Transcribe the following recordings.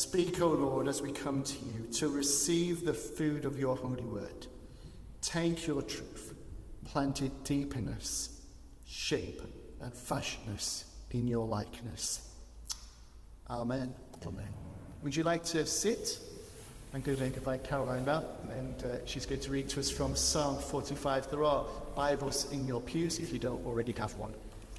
speak, O Lord, as we come to you to receive the food of your holy word. Take your truth, plant it deep in us, shape and fashion us in your likeness. Amen. Amen. Would you like to sit? I'm going to invite Caroline up, and she's going to read to us from Psalm 45. There are Bibles in your pews if you don't already have one.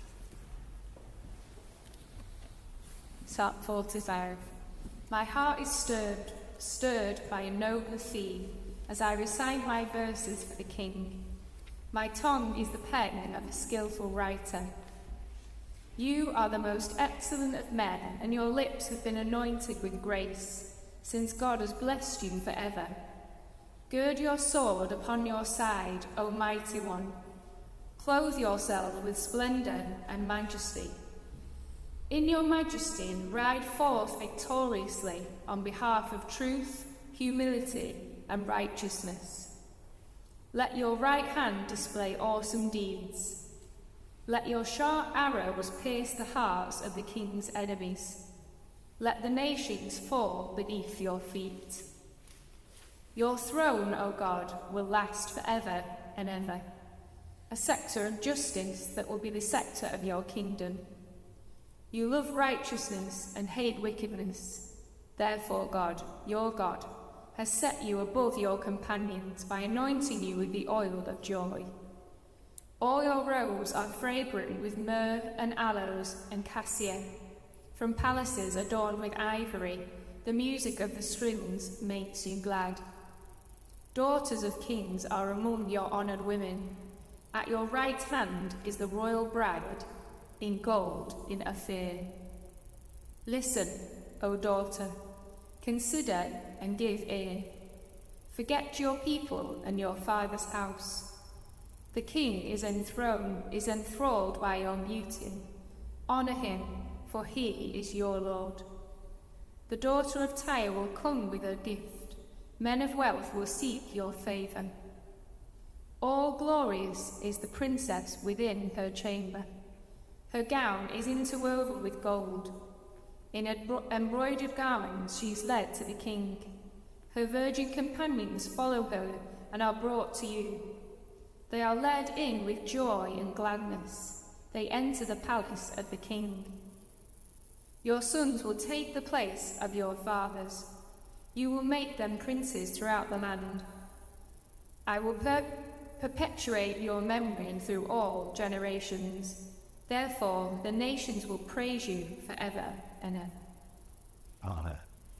Psalm 45. My heart is stirred by a noble theme, as I recite my verses for the King. My tongue is the pen of a skillful writer. You are the most excellent of men, and your lips have been anointed with grace, since God has blessed you forever. Gird your sword upon your side, O mighty one. Clothe yourself with splendor and majesty. In your majesty, ride forth victoriously on behalf of truth, humility, and righteousness. Let your right hand display awesome deeds. Let your sharp arrows pierce the hearts of the king's enemies. Let the nations fall beneath your feet. Your throne, O God, will last forever and ever, a scepter of justice that will be the scepter of your kingdom. You love righteousness and hate wickedness. Therefore God, your God, has set you above your companions by anointing you with the oil of joy. All your robes are fragrant with myrrh and aloes and cassia. From palaces adorned with ivory, the music of the strings makes you glad. Daughters of kings are among your honored women. At your right hand is the royal bride, in gold in Ophir. Listen, O daughter, consider and give ear. Forget your people and your father's house. The king is enthralled by your beauty. Honor him, for he is your Lord. The daughter of Tyre will come with her gift. Men of wealth will seek your favor. All glorious is the princess within her chamber. Her gown is interwoven with gold. In embroidered garments she is led to the king. Her virgin companions follow her and are brought to you. They are led in with joy and gladness. They enter the palace of the king. Your sons will take the place of your fathers. You will make them princes throughout the land. I will perpetuate your memory through all generations. Therefore, the nations will praise you forever and ever. Amen.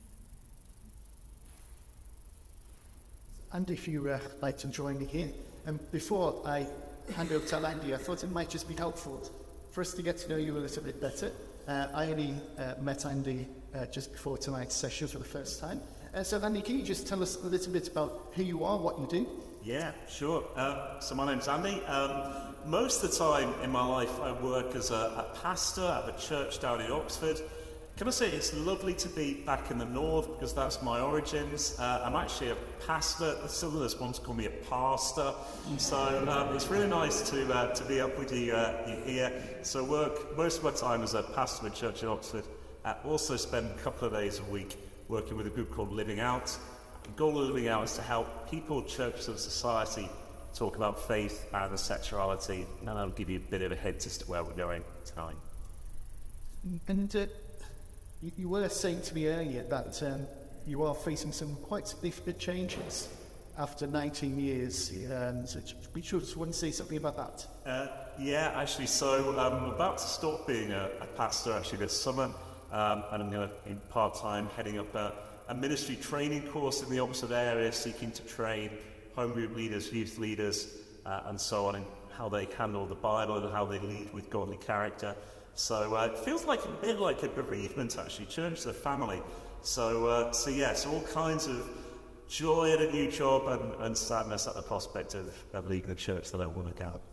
And if you like to join me here, and before I hand over to Andy, I thought it might just be helpful for us to get to know you a little bit better. I only met Andy just before tonight's session for the first time. So Andy, can you just tell us a little bit about who you are, what you do? Yeah, sure. So my name's Andy. Most of the time in my life I work as a pastor at a church down in Oxford. Can I say it's lovely to be back in the north because that's my origins. I'm actually a pastor. Some of us once called me a pastor. So it's really nice to be up with you here. So work most of my time as a pastor at a church in Oxford. I also spend a couple of days a week working with a group called Living Out. The goal of Living Out is to help people, churches and society talk about faith and sexuality, and I'll give you a bit of a hint as to where we're going tonight. And you were saying to me earlier that you are facing some quite significant changes after 19 years. So we just want to say something about that. Yeah, actually, so I'm about to stop being a pastor actually this summer, and I'm going to be part-time heading up a ministry training course in the Oxford area, seeking to train home group leaders, youth leaders, and so on, in how they handle the Bible and how they lead with godly character. So it feels like a bit like a bereavement, actually. Church is a family. So yes, all kinds of joy at a new job and sadness at the prospect of leading the church that I work out.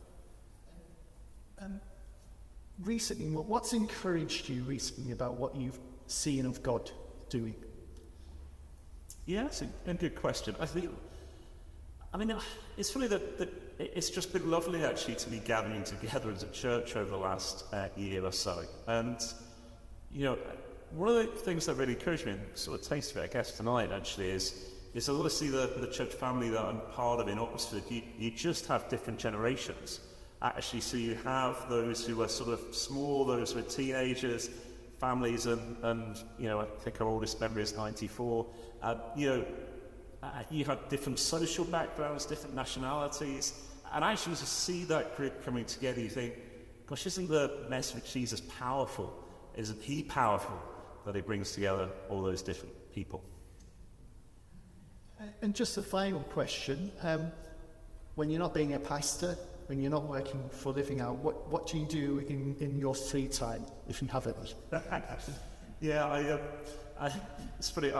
Recently, what's encouraged you recently about what you've seen of God doing? Yeah, it's a good question. It's funny that it's just been lovely actually to be gathering together as a church over the last year or so. And, one of the things that really encouraged me, and sort of taste of it, I guess, tonight actually, is I love to see the church family that I'm part of in Oxford. You just have different generations. Actually, so you have those who are sort of small, those who are teenagers, families, and I think our oldest member is 94. You have different social backgrounds, different nationalities, and actually to see that group coming together, you think, gosh, isn't the message of Jesus powerful? Isn't he powerful that he brings together all those different people? And just a final question. When you're not being a pastor, when you're not working for living out, what do you do in your free time, if you have any? Yeah, it's funny,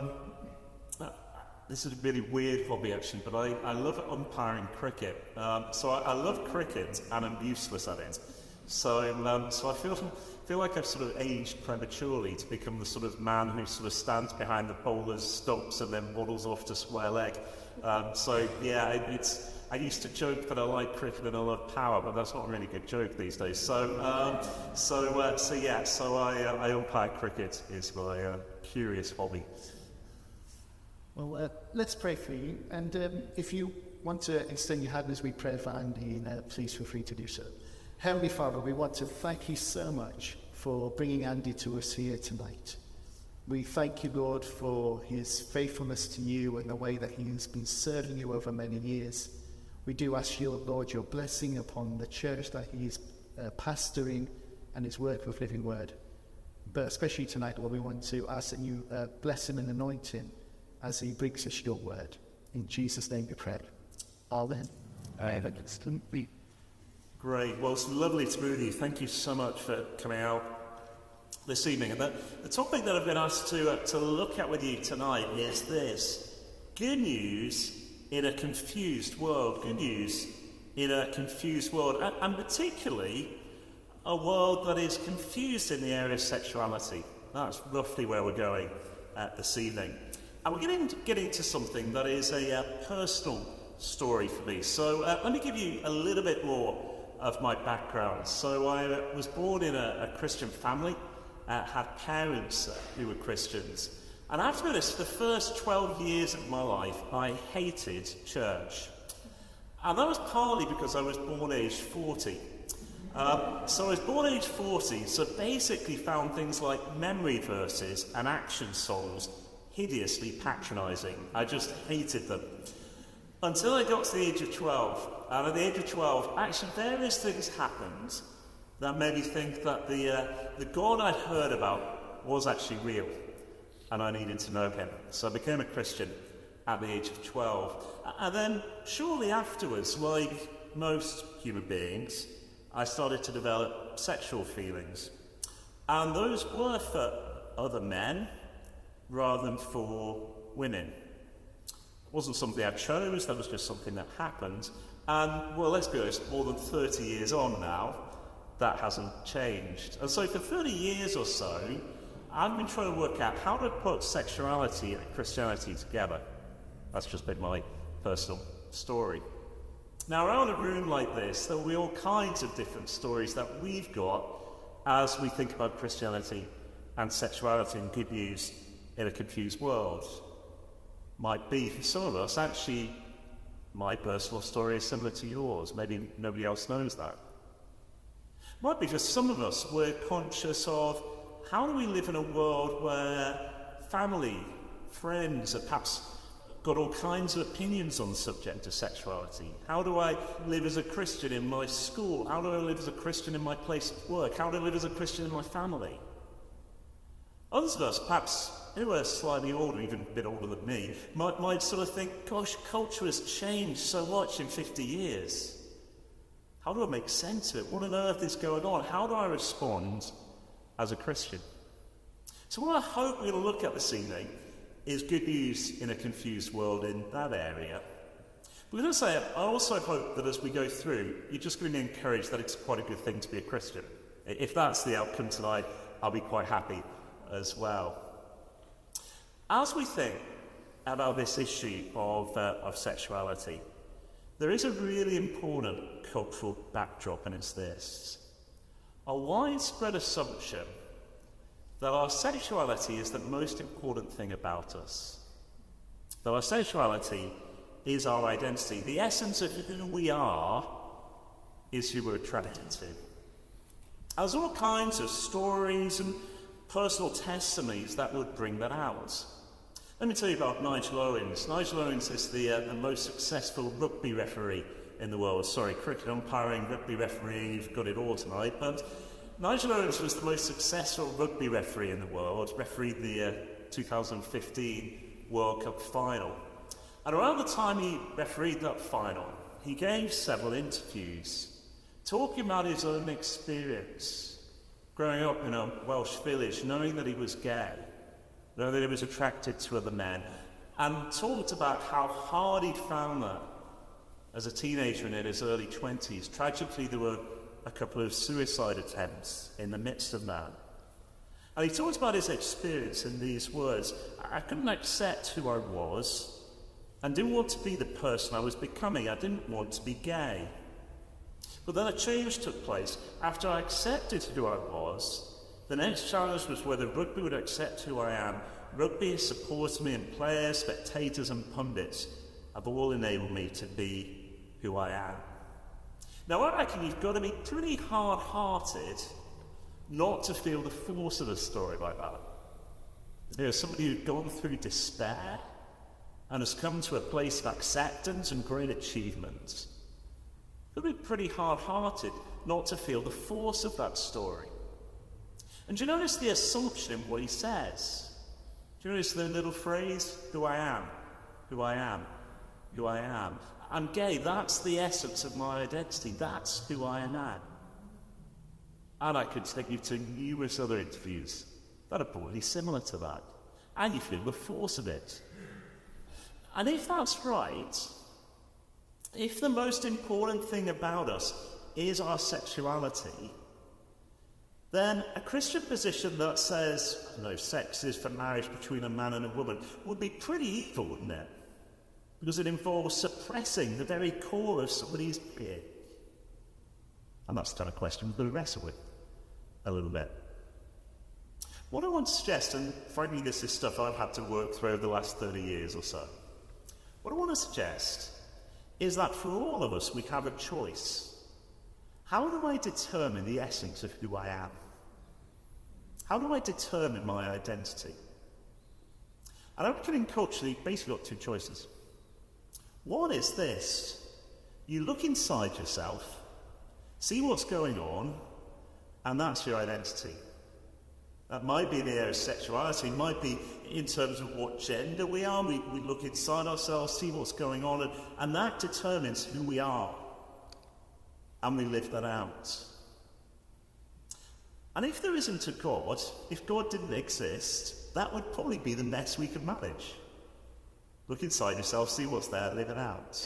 this is a really weird hobby actually, but I love umpiring cricket. So I love cricket and I'm useless at it. So I feel like I've sort of aged prematurely to become the sort of man who sort of stands behind the bowler's stumps and then waddles off to square leg. I used to joke that I like cricket and I love power, but that's not a really good joke these days. So I umpire cricket is my curious hobby. Well, let's pray for you. And if you want to extend your hand as we pray for Andy, please feel free to do so. Heavenly Father, we want to thank you so much for bringing Andy to us here tonight. We thank you, Lord, for his faithfulness to you and the way that he has been serving you over many years. We do ask you, Lord, your blessing upon the church that he is pastoring and his work with Living Word. But especially tonight, Lord, we want to ask that you bless him and anoint him as he brings us your word. In Jesus' name we pray. Amen. Great. Well, it's lovely to be with you. Thank you so much for coming out this evening. And the topic that I've been asked to look at with you tonight is this: good news in a confused world. Good news in a confused world. And particularly a world that is confused in the area of sexuality. That's roughly where we're going this evening. And we're getting to something that is a personal story for me. So let me give you a little bit more of my background. So I was born in a Christian family, had parents who were Christians. And after this, the first 12 years of my life, I hated church. And that was partly because I was born aged 40. So I was born aged 40, so basically found things like memory verses and action songs hideously patronising. I just hated them. Until I got to the age of 12. And at the age of 12, actually various things happened that made me think that the God I'd heard about was actually real. And I needed to know him. So I became a Christian at the age of 12. And then shortly afterwards, like most human beings, I started to develop sexual feelings. And those were for other men rather than for women. It wasn't something I chose, that was just something that happened. And, well, let's be honest, more than 30 years on now, that hasn't changed. And so for 30 years or so, I've been trying to work out how to put sexuality and Christianity together. That's just been my personal story. Now, around a room like this, there will be all kinds of different stories that we've got as we think about Christianity and sexuality and good news in a confused world. Might be, for some of us, actually, my personal story is similar to yours. Maybe nobody else knows that. Might be for some of us, we're conscious of how do we live in a world where family, friends have perhaps got all kinds of opinions on the subject of sexuality. How do I live as a Christian in my school? How do I live as a Christian in my place of work? How do I live as a Christian in my family? Others of us, perhaps who are slightly older, even a bit older than me, might sort of think, gosh, culture has changed so much in 50 years. How do I make sense of it? What on earth is going on? How do I respond as a Christian? So what I hope we're going to look at this evening is good news in a confused world in that area. We're going to say, I also hope that as we go through, you're just going to be encouraged that it's quite a good thing to be a Christian. If that's the outcome tonight, I'll be quite happy as well. As we think about this issue of sexuality, there is a really important cultural backdrop, and it's this: a widespread assumption that our sexuality is the most important thing about us. That our sexuality is our identity. The essence of who we are is who we're attracted to. There's all kinds of stories and personal testimonies that would bring that out. Let me tell you about Nigel Owens. Nigel Owens is the most successful rugby referee in the world. Sorry, cricket umpiring, rugby refereeing, you've got it all tonight. But Nigel Owens was the most successful rugby referee in the world, refereed the 2015 World Cup final. And around the time he refereed that final, he gave several interviews talking about his own experience growing up in a Welsh village, knowing that he was gay, knowing that he was attracted to other men, and talked about how hard he'd found that as a teenager and in his early 20s. Tragically, there were a couple of suicide attempts in the midst of that. And he talked about his experience in these words: I couldn't accept who I was and didn't want to be the person I was becoming. I didn't want to be gay. But then a change took place. After I accepted who I was, the next challenge was whether rugby would accept who I am. Rugby has supported me, and players, spectators and pundits have all enabled me to be who I am. Now, I reckon you've got to be pretty hard-hearted not to feel the force of a story like that. You know, somebody who's gone through despair and has come to a place of acceptance and great achievement. You've got to be pretty hard-hearted not to feel the force of that story. And do you notice the assumption in what he says? Do you notice the little phrase, who I am, who I am, who I am? I'm gay, that's the essence of my identity, that's who I am. And I could take you to numerous other interviews that are probably similar to that. And you feel the force of it. And if that's right, if the most important thing about us is our sexuality, then a Christian position that says, no, sex is for marriage between a man and a woman would be pretty evil, wouldn't it? Because it involves suppressing the very core of somebody's being. And that's the kind of question we're going to wrestle with a little bit. What I want to suggest, and frankly this is stuff I've had to work through over the last 30 years or so, what I want to suggest is that for all of us we have a choice. How do I determine the essence of who I am? How do I determine my identity? And I reckon in culture you've basically got two choices. One is this: you look inside yourself, see what's going on, and that's your identity. That might be in the area of sexuality, it might be in terms of what gender we are. We look inside ourselves, see what's going on, and that determines who we are. And we live that out. And if there isn't a God, if God didn't exist, that would probably be the mess we could manage. Look inside yourself, see what's there, live it out.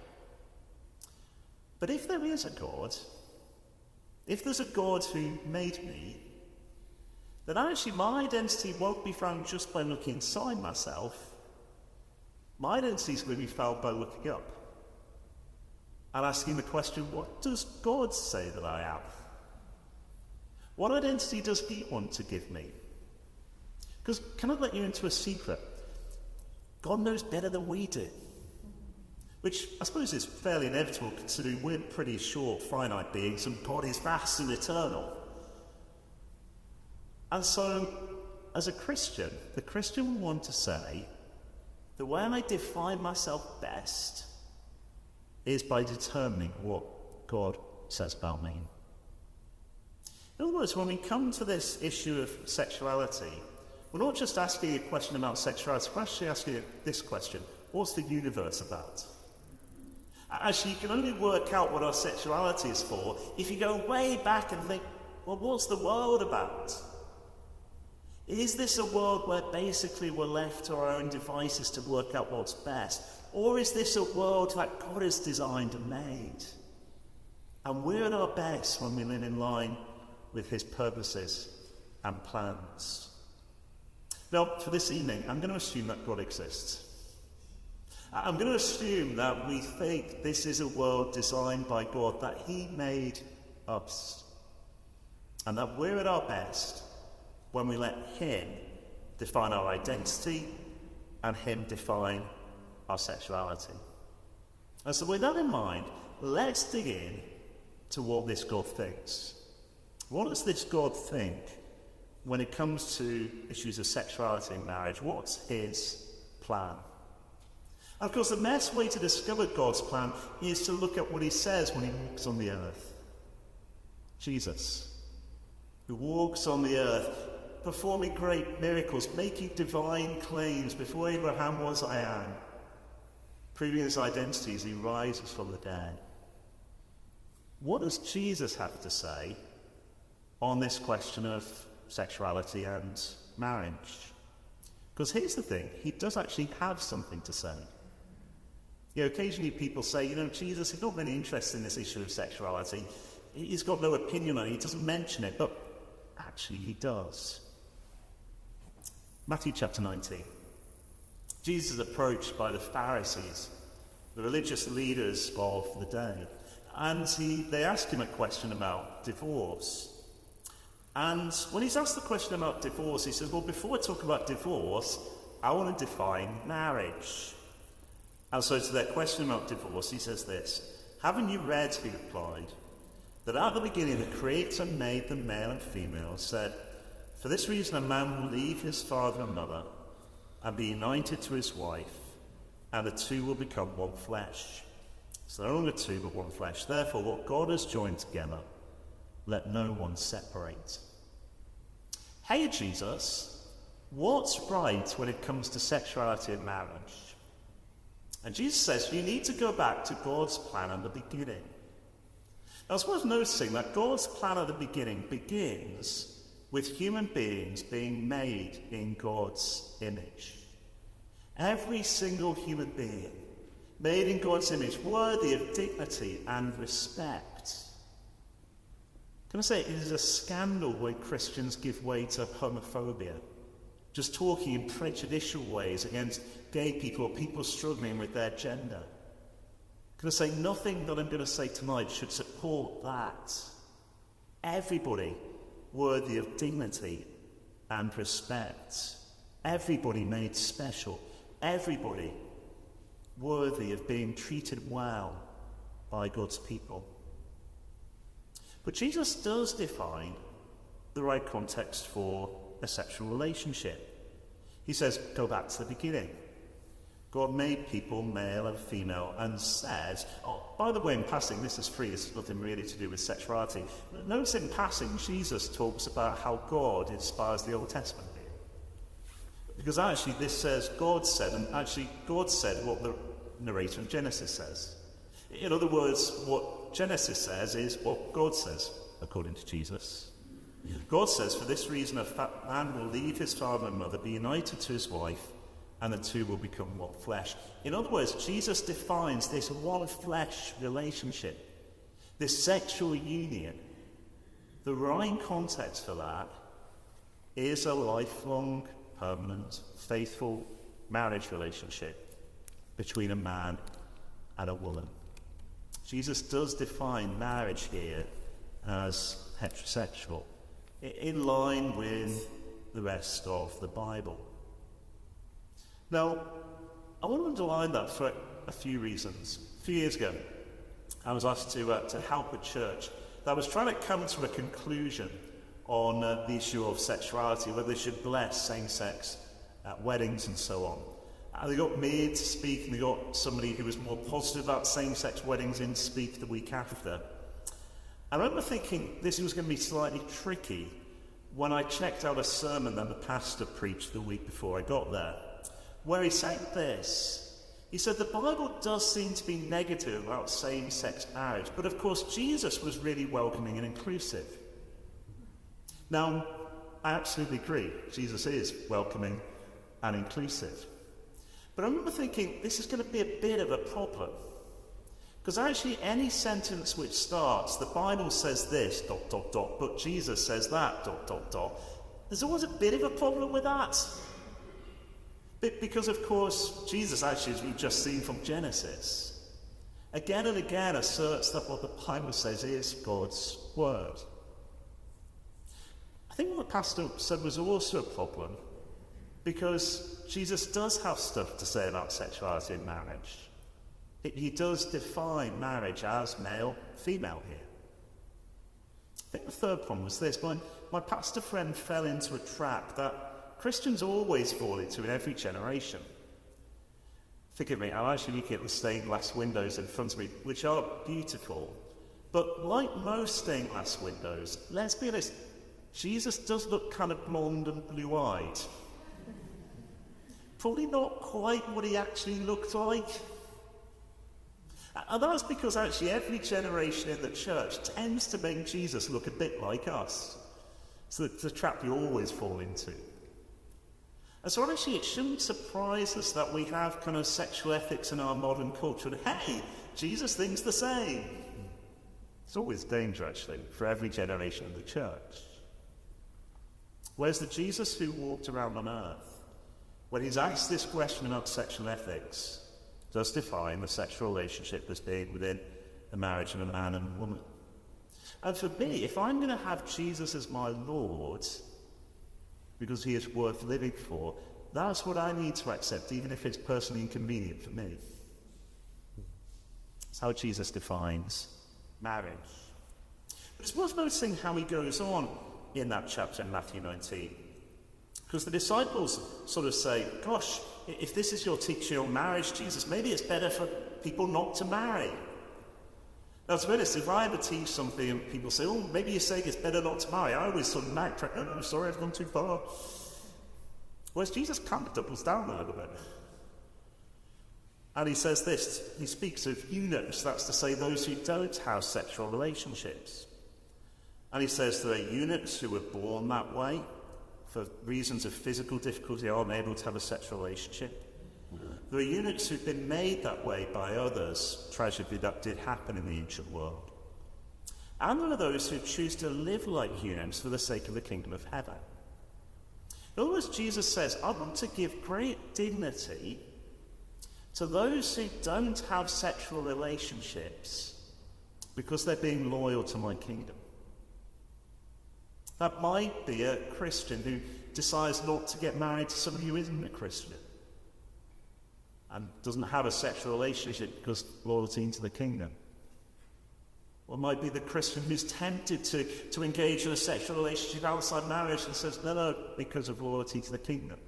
But if there is a God, if there's a God who made me, then actually my identity won't be found just by looking inside myself. My identity is going to be found by looking up and asking the question, what does God say that I am? What identity does he want to give me? Because can I let you into a secret? God knows better than we do. Which I suppose is fairly inevitable considering we're pretty short, finite beings and God is vast and eternal. And so, as a Christian, the Christian will want to say, the way I define myself best is by determining what God says about me. In other words, when we come to this issue of sexuality, we're not just asking a question about sexuality, we're actually asking this question: what's the universe about? Actually, you can only work out what our sexuality is for if you go way back and think, well, what's the world about? Is this a world where basically we're left to our own devices to work out what's best? Or is this a world that God has designed and made? And we're at our best when we live in line with his purposes and plans. Now, for this evening, I'm going to assume that God exists. I'm going to assume that we think this is a world designed by God, that he made us, and that we're at our best when we let him define our identity and him define our sexuality. And so with that in mind, let's dig in to what this God thinks. What does this God think when it comes to issues of sexuality in marriage? What's his plan? And of course, the best way to discover God's plan is to look at what he says when he walks on the earth. Jesus, who walks on the earth, performing great miracles, making divine claims. Before Abraham was, I am. Proving his identity as he rises from the dead. What does Jesus have to say on this question of sexuality and marriage? Because here's the thing, he does actually have something to say. Occasionally people say, Jesus is not really interested in this issue of sexuality. He's got no opinion on it, he doesn't mention it, but actually he does. Matthew chapter 19. Jesus is approached by the Pharisees, the religious leaders of the day, and they ask him a question about divorce. And when he's asked the question about divorce, he says, well, before I talk about divorce, I want to define marriage. And so to their question about divorce, he says this, haven't you read, he replied, that at the beginning the Creator made them male and female, said, for this reason a man will leave his father and mother and be united to his wife, and the two will become one flesh. So they're no longer two, but one flesh. Therefore, what God has joined together, let no one separate. Hey, Jesus, what's right when it comes to sexuality and marriage? And Jesus says you need to go back to God's plan at the beginning. Now, it's worth noticing that God's plan at the beginning begins with human beings being made in God's image. Every single human being made in God's image, worthy of dignity and respect. Can I say, it is a scandal when Christians give way to homophobia, just talking in prejudicial ways against gay people or people struggling with their gender. Can I say, nothing that I'm going to say tonight should support that. Everybody worthy of dignity and respect. Everybody made special. Everybody worthy of being treated well by God's people. But Jesus does define the right context for a sexual relationship. He says, go back to the beginning. God made people male and female and says, oh, by the way, in passing, this is free, this has nothing really to do with sexuality. Notice in passing, Jesus talks about how God inspires the Old Testament. Because actually this says God said, and actually God said what the narrator in Genesis says. In other words, what Genesis says is what God says, according to Jesus. God says, for this reason a man will leave his father and mother, be united to his wife, and the two will become one flesh. In other words, Jesus defines this one flesh relationship, this sexual union. The right context for that is a lifelong, permanent, faithful marriage relationship between a man and a woman. Jesus does define marriage here as heterosexual, in line with the rest of the Bible. Now, I want to underline that for a few reasons. A few years ago, I was asked to help a church that was trying to come to a conclusion on the issue of sexuality, whether they should bless same-sex at weddings and so on. And they got me to speak, and they got somebody who was more positive about same-sex weddings in to speak the week after. I remember thinking this was going to be slightly tricky when I checked out a sermon that the pastor preached the week before I got there, where he said this. He said, the Bible does seem to be negative about same-sex marriage, but of course Jesus was really welcoming and inclusive. Now, I absolutely agree. Jesus is welcoming and inclusive. But I remember thinking, this is going to be a bit of a problem. Because actually any sentence which starts, the Bible says this, ... but Jesus says that, ... there's always a bit of a problem with that. Because, of course, Jesus, actually, as we've just seen from Genesis, again and again asserts that what the Bible says is God's word. I think what the pastor said was also a problem, because Jesus does have stuff to say about sexuality in marriage. He does define marriage as male, female here. I think the third problem was this. My pastor friend fell into a trap that Christians always fall into in every generation. Forgive me, I'm actually looking at the stained glass windows in front of me, which are beautiful. But like most stained glass windows, let's be honest, Jesus does look kind of blonde and blue-eyed. Probably not quite what he actually looked like. And that's because actually every generation in the church tends to make Jesus look a bit like us. So it's a trap you always fall into. And so actually it shouldn't surprise us that we have kind of sexual ethics in our modern culture. And hey, Jesus thinks the same. It's always danger, actually, for every generation of the church. Whereas the Jesus who walked around on earth, when he's asked this question about sexual ethics, does define the sexual relationship as being within the marriage of a man and a woman. And for me, if I'm going to have Jesus as my Lord, because he is worth living for, that's what I need to accept, even if it's personally inconvenient for me. That's how Jesus defines marriage. But it's worth noticing how he goes on in that chapter in Matthew 19. Because the disciples sort of say, gosh, if this is your teaching on marriage, Jesus, maybe it's better for people not to marry. Now, to be honest, if I ever teach something and people say, oh, maybe you're saying it's better not to marry, I always sort of backtrack, oh, I'm sorry, I've gone too far. Whereas Jesus kind of doubles down a little bit. And he says this, he speaks of eunuchs, that's to say those who don't have sexual relationships. And he says there are eunuchs who were born that way, for reasons of physical difficulty, are unable to have a sexual relationship. There are eunuchs who've been made that way by others. Tragically, that did happen in the ancient world. And there are those who choose to live like eunuchs for the sake of the kingdom of heaven. In other words, Jesus says, I want to give great dignity to those who don't have sexual relationships because they're being loyal to my kingdom. That might be a Christian who decides not to get married to somebody who isn't a Christian and doesn't have a sexual relationship because loyalty to the kingdom. Or it might be the Christian who's tempted to engage in a sexual relationship outside marriage and says, no, because of loyalty to the kingdom.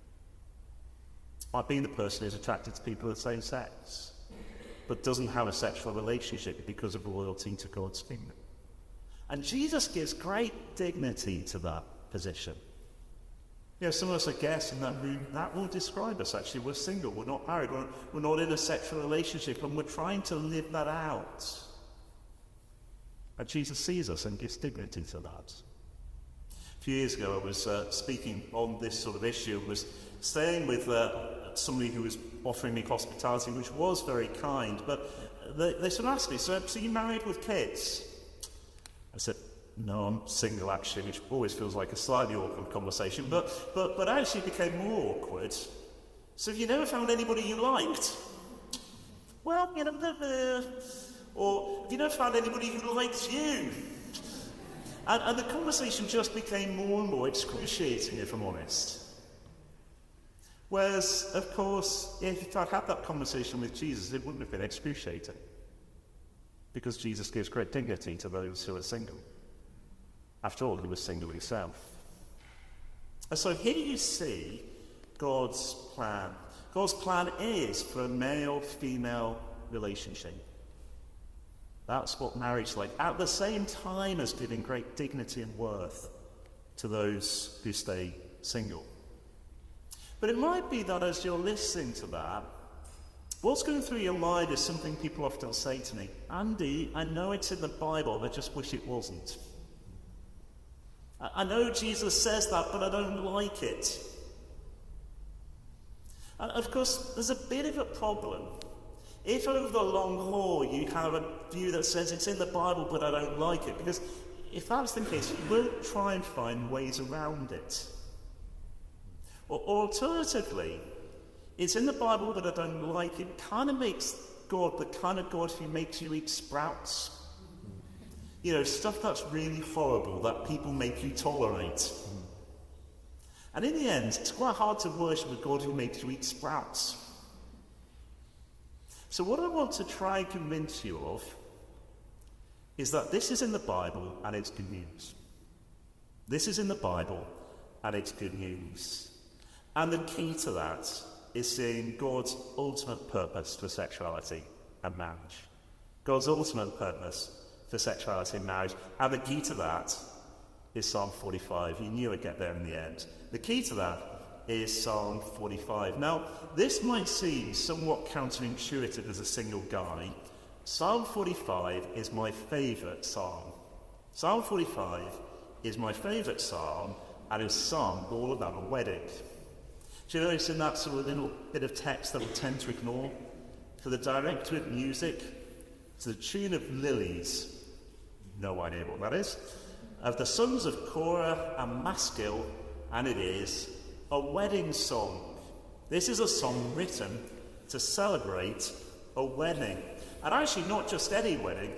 Might be the person who's attracted to people of the same sex, but doesn't have a sexual relationship because of loyalty to God's kingdom. And Jesus gives great dignity to that position. You know, some of us are guests in that room, that will describe us actually. We're single, we're not married, we're not in a sexual relationship, and we're trying to live that out. And Jesus sees us and gives dignity to that. A few years ago I was speaking on this sort of issue and was staying with somebody who was offering me hospitality, which was very kind, but they sort of asked me, so you married with kids? I said, no, I'm single actually, which always feels like a slightly awkward conversation, but actually became more awkward. So have you never found anybody you liked? Well, you know, or have you never found anybody who likes you? And the conversation just became more and more excruciating, if I'm honest. Whereas, of course, if I'd had that conversation with Jesus, it wouldn't have been excruciating. Because Jesus gives great dignity to those who are single. After all, he was single himself. And so here you see God's plan. God's plan is for a male-female relationship. That's what marriage is like, at the same time as giving great dignity and worth to those who stay single. But it might be that as you're listening to that, what's going through your mind is something people often say to me, Andy, I know it's in the Bible, I just wish it wasn't. I know Jesus says that, but I don't like it. And of course, there's a bit of a problem. If over the long haul you have a view that says it's in the Bible, but I don't like it, because if that's the case, you will try and find ways around it. Or alternatively, it's in the Bible, but I don't like it, kind of makes God the kind of God who makes you eat sprouts. You know, stuff that's really horrible that people make you tolerate. And in the end, it's quite hard to worship a God who made you eat sprouts. So what I want to try and convince you of is that this is in the Bible and it's good news. This is in the Bible and it's good news. And the key to that is seeing God's ultimate purpose for sexuality and marriage. God's ultimate purpose for sexuality and marriage. And the key to that is Psalm 45. You knew I'd get there in the end. The key to that is Psalm 45. Now, this might seem somewhat counterintuitive as a single guy. Psalm 45 is my favourite psalm. Psalm 45 is my favourite psalm, and it's a psalm all about a wedding. Do you notice in that sort of little bit of text that we tend to ignore? For the director of music, to the tune of Lilies, no idea what that is, of the sons of Korah and Maskil, and it is a wedding song. This is a song written to celebrate a wedding. And actually not just any wedding.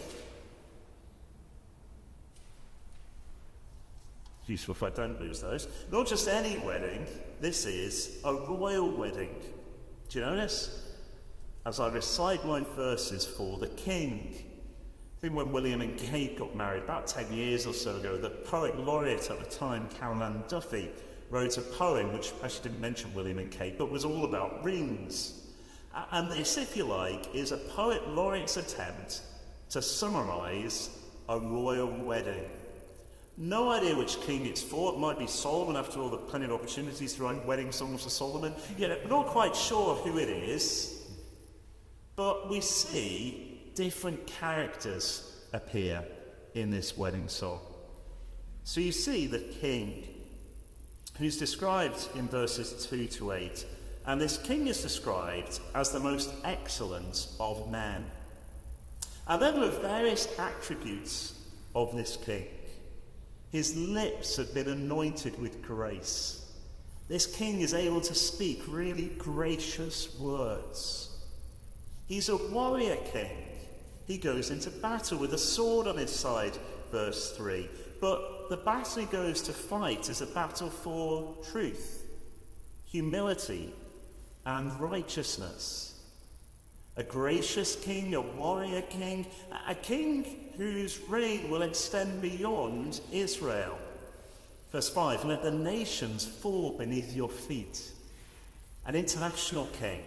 It's useful if I don't lose those. Not just any wedding, this is a royal wedding. Do you notice? As I recite my verses for the king. I think when William and Kate got married, about 10 years or so ago, the poet laureate at the time, Carol Ann Duffy, wrote a poem which actually didn't mention William and Kate, but was all about rings. And this, if you like, is a poet laureate's attempt to summarise a royal wedding. No idea which king it's for. It might be Solomon, after all, there are plenty of opportunities to write wedding songs for Solomon. We're not quite sure who it is, but we see different characters appear in this wedding song. So you see the king, who's described in verses 2 to 8, and this king is described as the most excellent of men. And then there are various attributes of this king. His lips have been anointed with grace. This king is able to speak really gracious words. He's a warrior king. He goes into battle with a sword on his side, verse 3. But the battle he goes to fight is a battle for truth, humility, and righteousness. A gracious king, a warrior king, a king whose reign will extend beyond Israel. Verse 5, let the nations fall beneath your feet. An international king.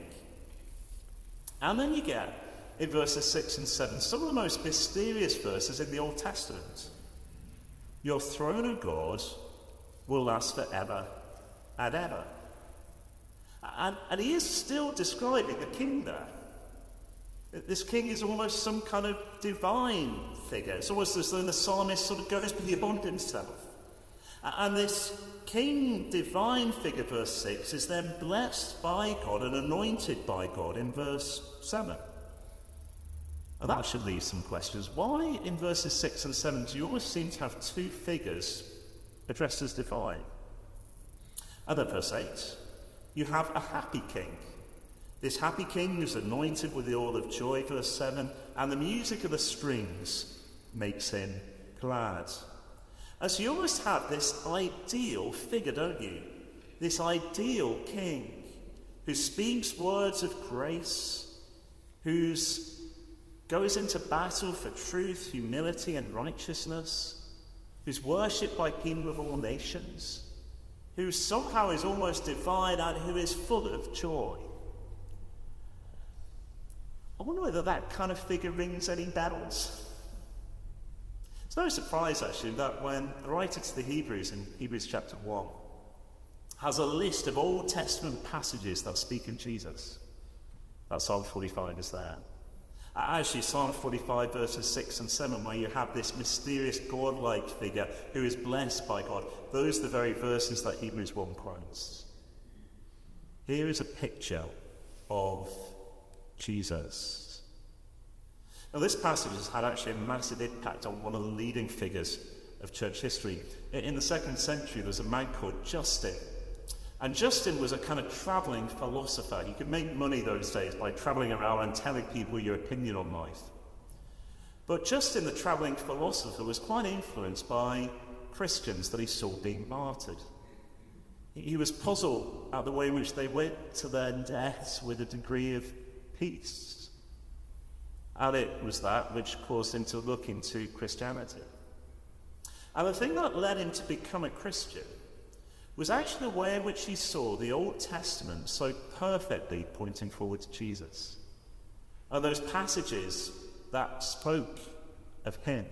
And then you get, in verses 6 and 7, some of the most mysterious verses in the Old Testament. Your throne, O God, will last forever and ever. And he is still describing a king there. This king is almost some kind of divine figure. It's almost as though the psalmist sort of goes beyond himself. And this king, divine figure, verse 6, is then blessed by God and anointed by God in verse 7. And that should leave some questions. Why in verses 6 and 7 do you always seem to have two figures addressed as divine? And then verse 8, you have a happy king. This happy king is anointed with the oil of joy, verse 7, and the music of the strings makes him glad. And so you almost have this ideal figure, don't you? This ideal king who speaks words of grace, who goes into battle for truth, humility, and righteousness, who's worshipped by people of all nations, who somehow is almost divine and who is full of joy. I wonder whether that kind of figure rings any bells. It's no surprise, actually, that when the writer to the Hebrews in Hebrews chapter 1 has a list of Old Testament passages that speak of Jesus, that Psalm 45 is there. Actually, Psalm 45 verses 6 and 7, where you have this mysterious God-like figure who is blessed by God. Those are the very verses that Hebrews 1 quotes. Here is a picture of Jesus. Now, this passage has had actually a massive impact on one of the leading figures of church history. In the 2nd century, there was a man called Justin. And Justin was a kind of travelling philosopher. You could make money those days by travelling around and telling people your opinion on life. But Justin, the travelling philosopher, was quite influenced by Christians that he saw being martyred. He was puzzled at the way in which they went to their deaths with a degree of peace. And it was that which caused him to look into Christianity. And the thing that led him to become a Christian was actually the way in which he saw the Old Testament so perfectly pointing forward to Jesus. And those passages that spoke of him.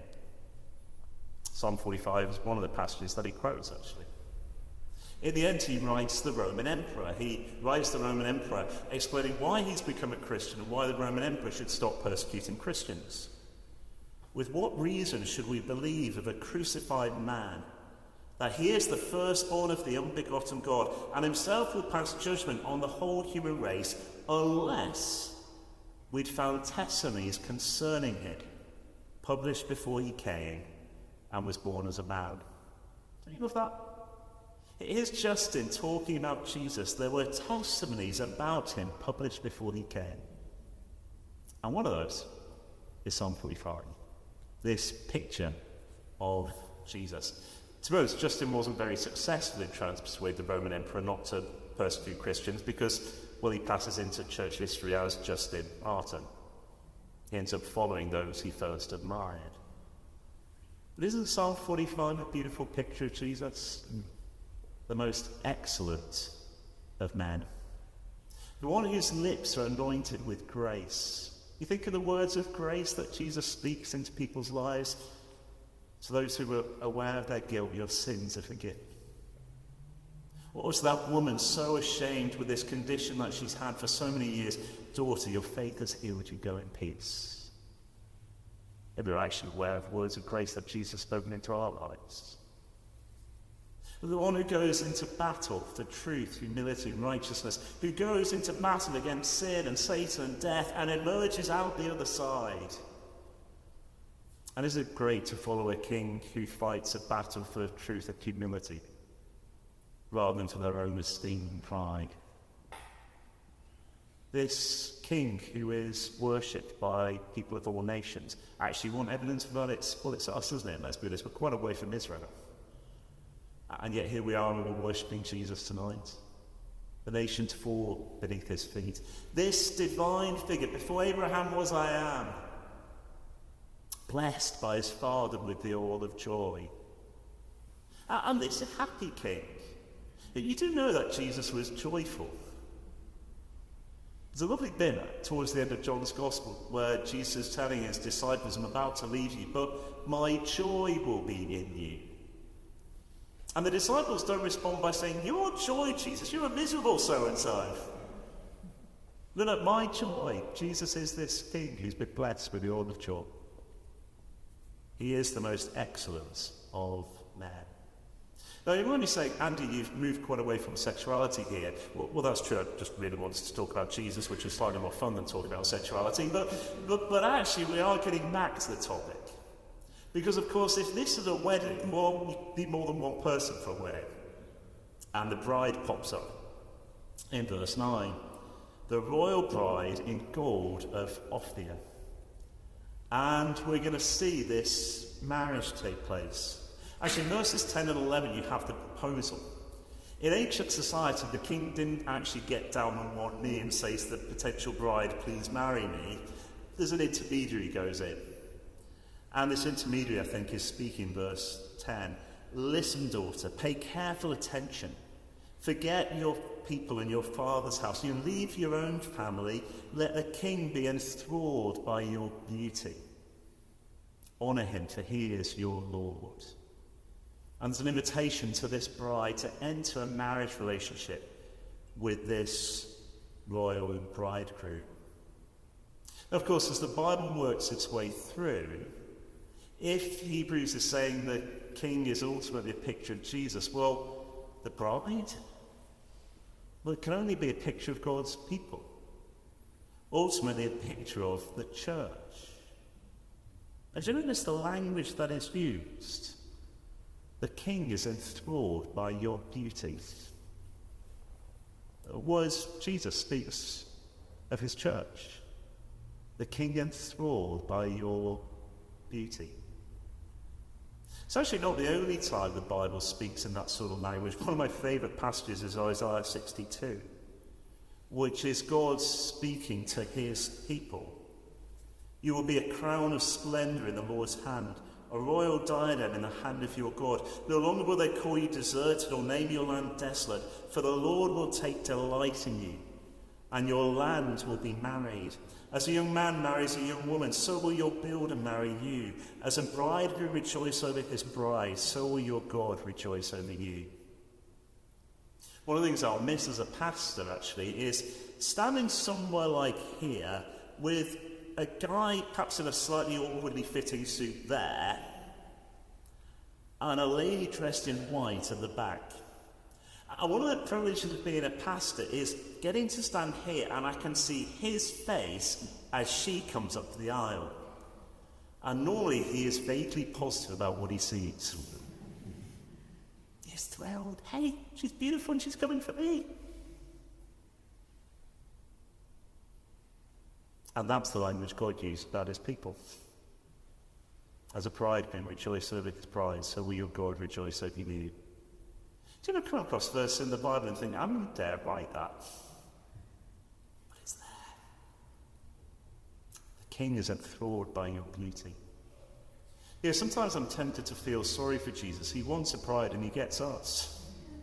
Psalm 45 is one of the passages that he quotes, actually. In the end, he writes the Roman Emperor. He writes the Roman Emperor explaining why he's become a Christian and why the Roman Emperor should stop persecuting Christians. With what reason should we believe of a crucified man that he is the firstborn of the unbegotten God and himself will pass judgment on the whole human race unless we'd found testimonies concerning him published before he came and was born as a man? Don't you love that? Here's Justin talking about Jesus. There were testimonies about him published before he came. And one of those is Psalm 45. This picture of Jesus. To be honest, Justin wasn't very successful in trying to persuade the Roman Emperor not to persecute Christians because, well, he passes into church history as Justin Martyr. He ends up following those he first admired. But isn't Psalm 45 a beautiful picture of Jesus? The most excellent of men. The one whose lips are anointed with grace. You think of the words of grace that Jesus speaks into people's lives. To those who are aware of their guilt, your sins are forgiven. Or was that woman so ashamed with this condition that she's had for so many years? Daughter, your faith has healed you. Go in peace. Maybe we're actually aware of words of grace that Jesus has spoken into our lives. The one who goes into battle for truth, humility, and righteousness, who goes into battle against sin and Satan and death and emerges out the other side. And is it great to follow a king who fights a battle for truth and humility rather than for their own esteem and pride? This king who is worshipped by people of all nations. Actually, one evidence of that, it's us, isn't it? Let's be honest, we're quite away from Israel. And yet here we are, and we're worshipping Jesus tonight. The nations fall beneath his feet. This divine figure, before Abraham was, I am. Blessed by his father with the oil of joy. And it's a happy king. You do know that Jesus was joyful. There's a lovely bit towards the end of John's Gospel where Jesus is telling his disciples, I'm about to leave you, but my joy will be in you. And the disciples don't respond by saying, your joy, Jesus, you're a miserable so-and-so. No, my joy. Jesus is this king who's been blessed with the oil of joy. He is the most excellent of men. Now, you might be saying, Andy, you've moved quite away from sexuality here. Well, that's true. I just really wanted to talk about Jesus, which is slightly more fun than talking about sexuality. But actually, we are getting back to the topic. Because, of course, if this is a wedding, you need more than one person for a wedding. And the bride pops up in verse 9. The royal bride in gold of Ophir. And we're going to see this marriage take place. Actually, in verses 10 and 11, you have the proposal. In ancient society, the king didn't actually get down on one knee and say to the potential bride, please marry me. There's an intermediary goes in. And this intermediary, I think, is speaking verse 10. Listen, daughter, pay careful attention. Forget your people and your father's house. You leave your own family. Let the king be enthralled by your beauty. Honour him, for he is your Lord. And there's an invitation to this bride to enter a marriage relationship with this royal bridegroom. Now, of course, as the Bible works its way through, if Hebrews is saying the king is ultimately a picture of Jesus, well, the bride? Well, it can only be a picture of God's people. Ultimately, a picture of the church. And do you notice the language that is used? The king is enthralled by your beauty. Words Jesus speaks of his church. The king enthralled by your beauty. It's actually not the only time the Bible speaks in that sort of language. One of my favourite passages is Isaiah 62, which is God speaking to his people. You will be a crown of splendour in the Lord's hand, a royal diadem in the hand of your God. No longer will they call you deserted or name your land desolate, for the Lord will take delight in you, and your land will be married. As a young man marries a young woman, so will your builder marry you. As a bridegroom rejoices over his bride, so will your God rejoice over you. One of the things I'll miss as a pastor, actually, is standing somewhere like here with a guy perhaps in a slightly awkwardly fitting suit there, and a lady dressed in white at the back. And one of the privileges of being a pastor is getting to stand here and I can see his face as she comes up the aisle. And normally he is vaguely positive about what he sees. He's thrilled. Hey, she's beautiful and she's coming for me. And that's the language God used about his people. As a bridegroom rejoice over his bride, so will your God rejoice over you. Do you ever come across a verse in the Bible and think, I wouldn't dare write that? But it's there. The king is enthralled by your beauty. You know, sometimes I'm tempted to feel sorry for Jesus. He wants a bride and he gets us.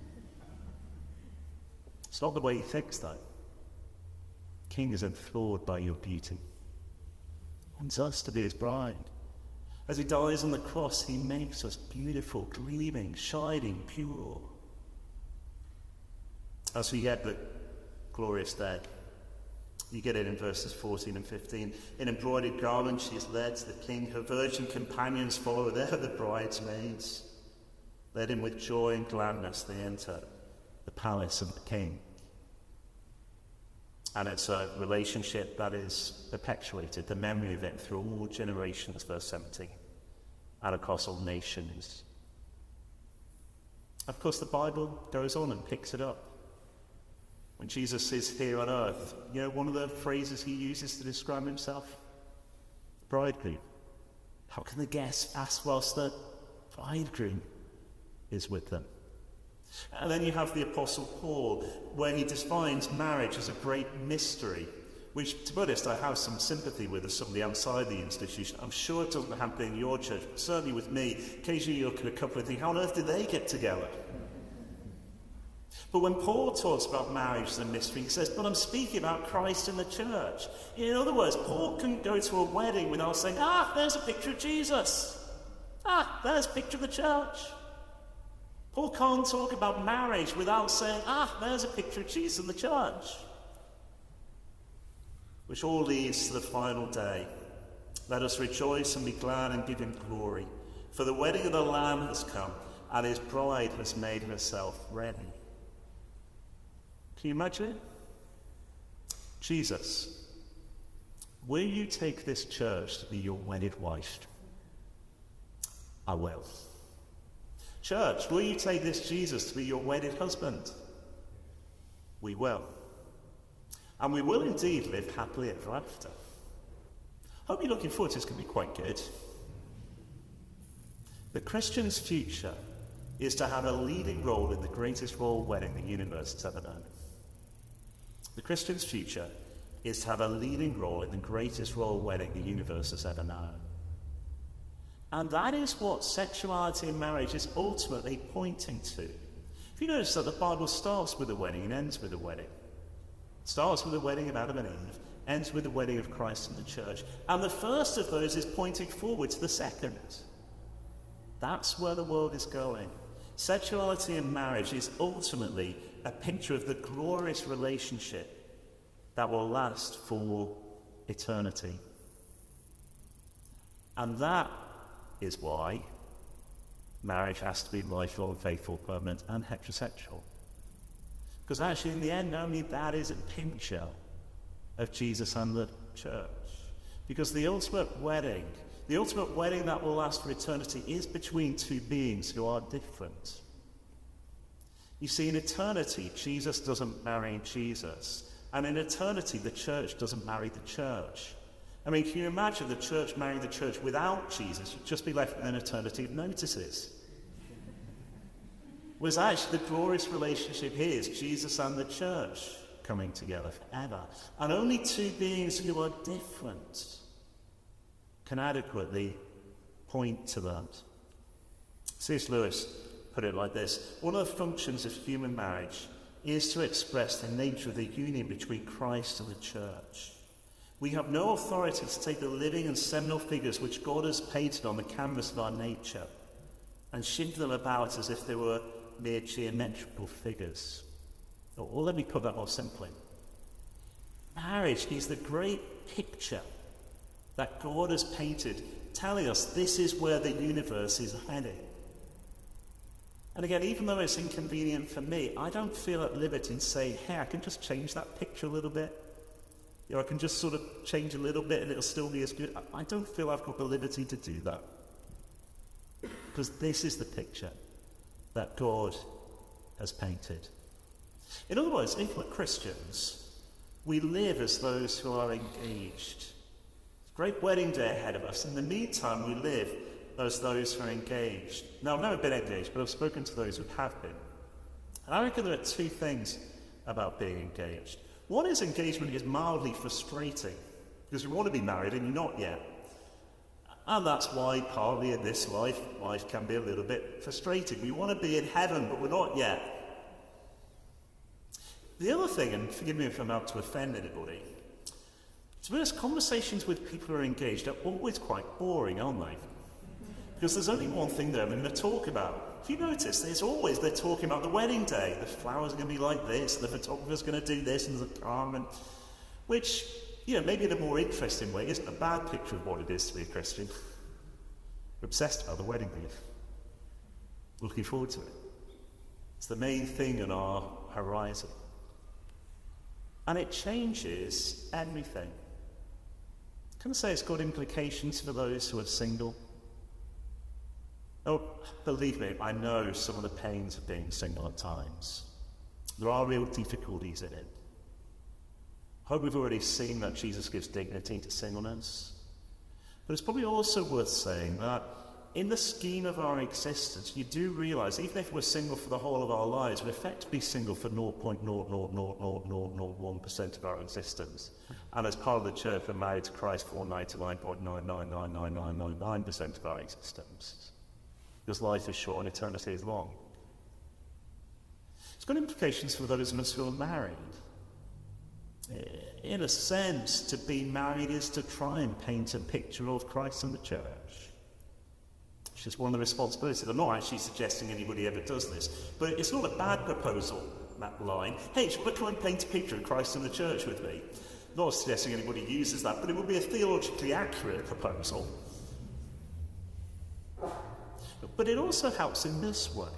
It's not the way he thinks, though. The king is enthralled by your beauty. He wants us to be his bride. As he dies on the cross, he makes us beautiful, gleaming, shining, pure. As we get the glorious day, you get it in verses 14 and 15. In embroidered garments she is led to the king. Her virgin companions follow. They're the bridesmaids. Led in with joy and gladness, they enter the palace of the king. And it's a relationship that is perpetuated, the memory of it through all generations, verse 17, and across all nations. Of course, the Bible goes on and picks it up. When Jesus is here on earth, you know, one of the phrases he uses to describe himself? Bridegroom. How can the guests ask whilst the bridegroom is with them? And then you have the Apostle Paul, where he defines marriage as a great mystery, which, to be honest, I have some sympathy with as somebody outside the institution. I'm sure it doesn't happen in your church, but certainly with me, occasionally you look at a couple and think, how on earth did they get together? But when Paul talks about marriage as a mystery, he says, but I'm speaking about Christ in the church. In other words, Paul couldn't go to a wedding without saying, there's a picture of Jesus. There's a picture of the church. Paul can't talk about marriage without saying, there's a picture of Jesus in the church. Which all leads to the final day. Let us rejoice and be glad and give him glory. For the wedding of the Lamb has come, and his bride has made herself ready. Can you imagine it? Jesus, will you take this church to be your wedded wife? I will. Church, will you take this Jesus to be your wedded husband? We will. And we will indeed live happily ever after. Hope you're looking forward to this. It's going to be quite good. The Christian's future is to have a leading role in the greatest royal wedding the universe has ever known. The Christian's future is to have a leading role in the greatest royal wedding the universe has ever known. And that is what sexuality and marriage is ultimately pointing to. If you notice that the Bible starts with a wedding and ends with a wedding. It starts with the wedding of Adam and Eve, ends with the wedding of Christ and the church. And the first of those is pointing forward to the second. That's where the world is going. Sexuality and marriage is ultimately a picture of the glorious relationship that will last for eternity. And that is why marriage has to be lifelong, faithful, permanent, and heterosexual. Because actually, in the end, only that is a picture of Jesus and the church. Because the ultimate wedding that will last for eternity is between two beings who are different. You see, in eternity, Jesus doesn't marry Jesus. And in eternity, the church doesn't marry the church. I mean, can you imagine the church marrying the church without Jesus? You'd just be left with an eternity of notices. Whereas actually the glorious relationship here is Jesus and the church coming together forever. And only two beings who are different can adequately point to that. C.S. Lewis put it like this: one of the functions of human marriage is to express the nature of the union between Christ and the church. We have no authority to take the living and seminal figures which God has painted on the canvas of our nature and shift them about as if they were mere geometrical figures. Or let me put that more simply. Marriage is the great picture that God has painted, telling us this is where the universe is heading. And again, even though it's inconvenient for me, I don't feel at liberty in saying, hey, I can just change that picture a little bit. You know, I can just sort of change a little bit and it'll still be as good. I don't feel I've got the liberty to do that. Because this is the picture that God has painted. In other words, if we're Christians, we live as those who are engaged. Great wedding day ahead of us. In the meantime, we live as those who are engaged. Now, I've never been engaged, but I've spoken to those who have been. And I reckon there are two things about being engaged. One is engagement is mildly frustrating, because we want to be married and you're not yet. And that's why partly in this life can be a little bit frustrating. We want to be in heaven, but we're not yet. The other thing, and forgive me if I'm out to offend anybody, to be honest, conversations with people who are engaged are always quite boring, aren't they? Because there's only one thing they're going to talk about. If you notice, they're talking about the wedding day. The flowers are going to be like this, the photographer's going to do this, and the car, and which, you know, maybe in a more interesting way, isn't a bad picture of what it is to be a Christian. We're obsessed about the wedding day. Looking forward to it. It's the main thing on our horizon. And it changes everything. Can I say it's got implications for those who are single? Oh, believe me, I know some of the pains of being single at times. There are real difficulties in it. I hope we've already seen that Jesus gives dignity to singleness. But it's probably also worth saying that in the scheme of our existence, you do realise, even if we're single for the whole of our lives, we're effectively single for 0.0000001% of our existence. And as part of the church, we're married to Christ for 99.9999999% of our existence. Because life is short and eternity is long. It's got implications for those of us who are married. In a sense, to be married is to try and paint a picture of Christ and the church. It's just one of the responsibilities. I'm not actually suggesting anybody ever does this, but it's not a bad proposal, that line. Hey, should we try and paint a picture of Christ and the church with me? I'm not suggesting anybody uses that, but it would be a theologically accurate proposal. But it also helps in this way.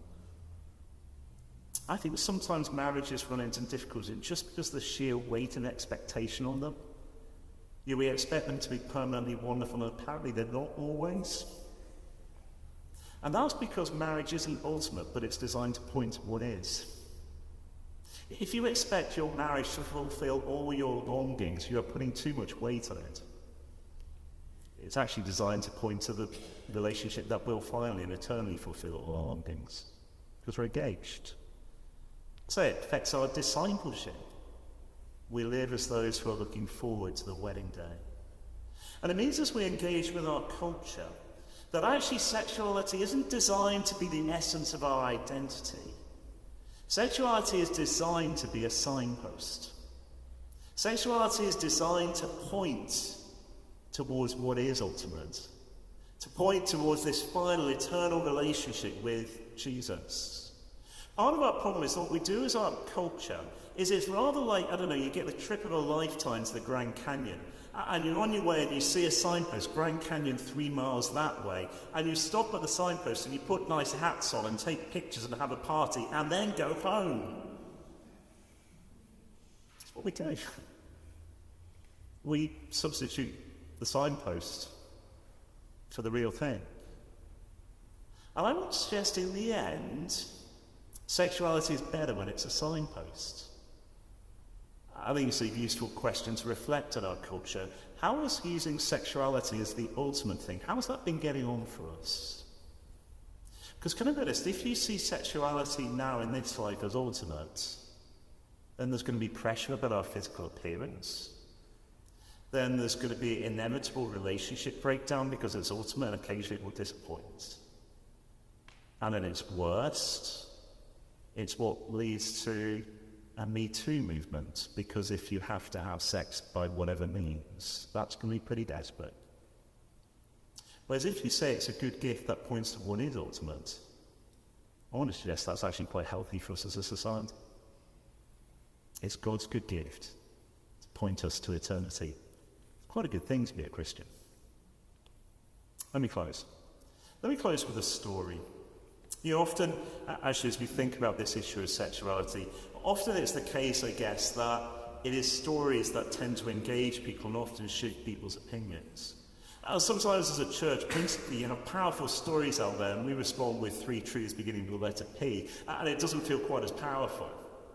I think sometimes marriages run into difficulty just because of the sheer weight and expectation on them. You know, we expect them to be permanently wonderful, and apparently they're not always. And that's because marriage isn't ultimate, but it's designed to point to what is. If you expect your marriage to fulfill all your longings, you are putting too much weight on it. It's actually designed to point to the relationship that will finally and eternally fulfill all our longings, because we're engaged. So it affects our discipleship. We live as those who are looking forward to the wedding day. And it means as we engage with our culture, that actually sexuality isn't designed to be the essence of our identity. Sexuality is designed to be a signpost. Sexuality is designed to point towards what is ultimate, to point towards this final eternal relationship with Jesus. Part of our problem is what we do as our culture is it's rather like, I don't know, you get the trip of a lifetime to the Grand Canyon, and you're on your way and you see a signpost, Grand Canyon 3 miles that way, and you stop at the signpost and you put nice hats on and take pictures and have a party and then go home. That's what we do. We substitute the signpost for the real thing. And I would suggest in the end, sexuality is better when it's a signpost. I think it's a useful question to reflect on our culture. How is using sexuality as the ultimate thing, how has that been getting on for us? Because can I be honest, if you see sexuality now in this life as ultimate, then there's going to be pressure about our physical appearance. Then there's going to be inevitable relationship breakdown because it's ultimate and occasionally it will disappoint. And at its worst, it's what leads to a Me Too movement, because if you have to have sex by whatever means, that's going to be pretty desperate. Whereas if you say it's a good gift that points to what is ultimate, I want to suggest that's actually quite healthy for us as a society. It's God's good gift to point us to eternity. It's quite a good thing to be a Christian. Let me close. Let me close with a story. You know, often, actually, as we think about this issue of sexuality, often it's the case, I guess, that it is stories that tend to engage people and often shape people's opinions. Sometimes as a church, principally, you have powerful stories out there, and we respond with 3 truths beginning with the letter P, and it doesn't feel quite as powerful.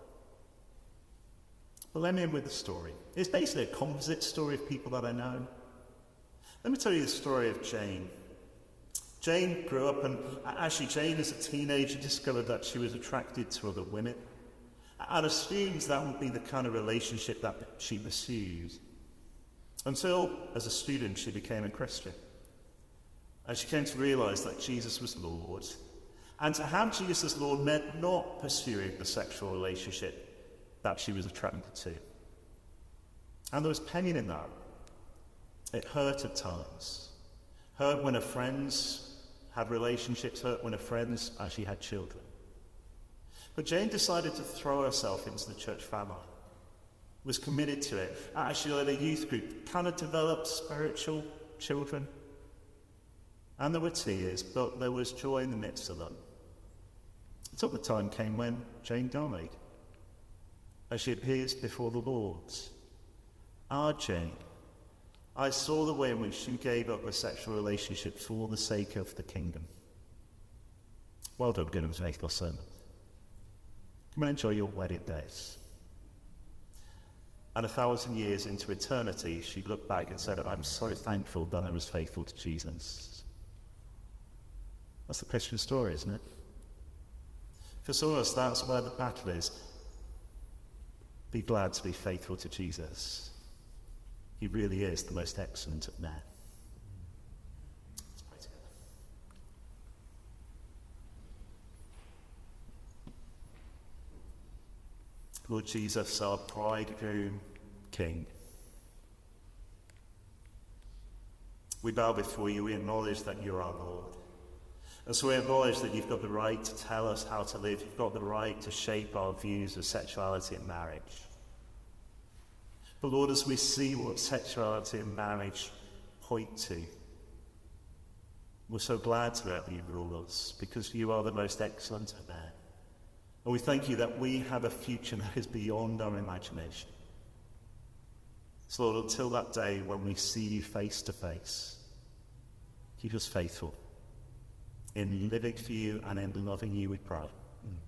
But let me end with a story. It's basically a composite story of people that I know. Let me tell you the story of Jane. Jane grew up, and actually Jane as a teenager discovered that she was attracted to other women and assumed that would be the kind of relationship that she pursued. Until, as a student, she became a Christian. And she came to realise that Jesus was Lord. And to have Jesus as Lord meant not pursuing the sexual relationship that she was attracted to. And there was pain in that. It hurt at times. Hurt when her friends had relationships, hurt when her friends actually had children. But Jane decided to throw herself into the church family, was committed to it. Actually led a youth group, kind of developed spiritual children. And there were tears, but there was joy in the midst of them. Until the time came when Jane died, as she appears before the Lord. Ah, Jane, I saw the way in which you gave up a sexual relationship for the sake of the kingdom. Well done, good and faithful servant. Come and enjoy your wedding days. And 1,000 years into eternity, she looked back and said, I'm so thankful that I was faithful to Jesus. That's the Christian story, isn't it? For some of us, that's where the battle is. Be glad to be faithful to Jesus. He really is the most excellent of men. Let's pray together. Lord Jesus, our bridegroom King, we bow before you. We acknowledge that you're our Lord. And so we acknowledge that you've got the right to tell us how to live. You've got the right to shape our views of sexuality and marriage. But Lord, as we see what sexuality and marriage point to, we're so glad to let you rule us, because you are the most excellent of men. And we thank you that we have a future that is beyond our imagination. So Lord, until that day when we see you face to face, keep us faithful in living for you and in loving you, we pray.